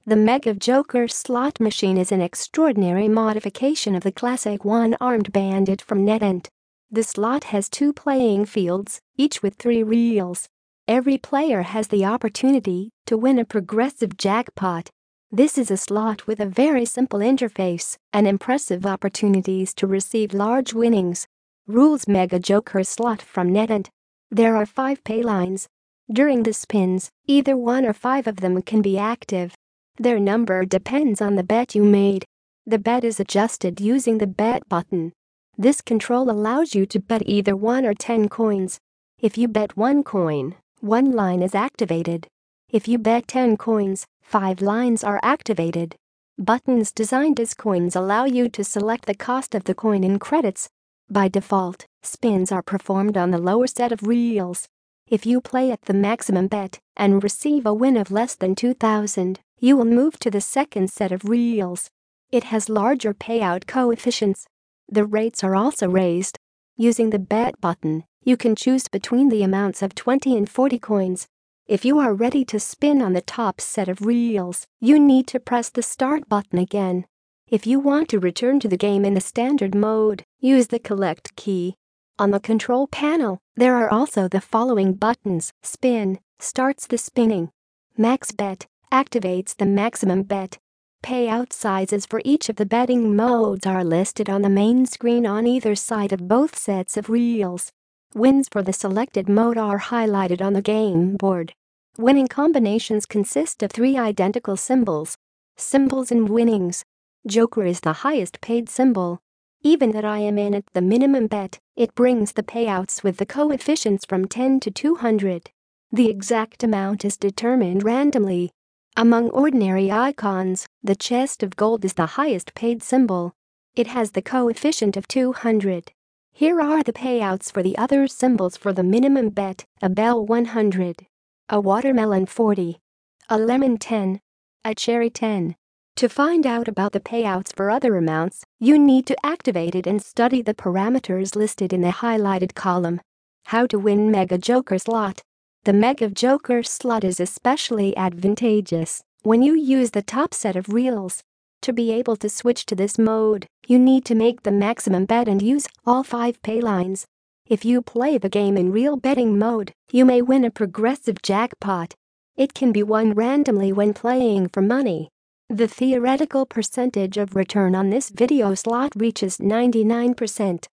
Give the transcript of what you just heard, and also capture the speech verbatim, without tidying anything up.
The Mega Joker slot machine is an extraordinary modification of the classic one-armed bandit from NetEnt. The slot has two playing fields, each with three reels. Every player has the opportunity to win a progressive jackpot. This is a slot with a very simple interface and impressive opportunities to receive large winnings. Rules: Mega Joker slot from NetEnt. There are five pay lines. During the spins, either one or five of them can be active. Their number depends on the bet you made. The bet is adjusted using the bet button. This control allows you to bet either one or ten coins. If you bet one coin, one line is activated. If you bet ten coins, five lines are activated. Buttons designed as coins allow you to select the cost of the coin in credits. By default, spins are performed on the lower set of reels. If you play at the maximum bet and receive a win of less than two thousand, you will move to the second set of reels. It has larger payout coefficients. The rates are also raised. Using the bet button, you can choose between the amounts of twenty and forty coins. If you are ready to spin on the top set of reels, you need to press the start button again. If you want to return to the game in the standard mode, use the collect key. On the control panel, there are also the following buttons: Spin starts the spinning. Max bet activates the maximum bet. Payout sizes for each of the betting modes are listed on the main screen on either side of both sets of reels. Wins for the selected mode are highlighted on the game board. Winning combinations consist of three identical symbols. Symbols and winnings. Joker is the highest paid symbol. Even that I am in at the minimum bet, it brings the payouts with the coefficients from ten to two hundred. The exact amount is determined randomly. Among ordinary icons, the chest of gold is the highest paid symbol. It has the coefficient of two hundred. Here are the payouts for the other symbols for the minimum bet: a bell one hundred, a watermelon forty, a lemon ten, a cherry ten. To find out about the payouts for other amounts, you need to activate it and study the parameters listed in the highlighted column. How to win Mega Joker slot. The Mega Joker slot is especially advantageous when you use the top set of reels. To be able to switch to this mode, you need to make the maximum bet and use all five pay lines. If you play the game in real betting mode, you may win a progressive jackpot. It can be won randomly when playing for money. The theoretical percentage of return on this video slot reaches ninety-nine percent.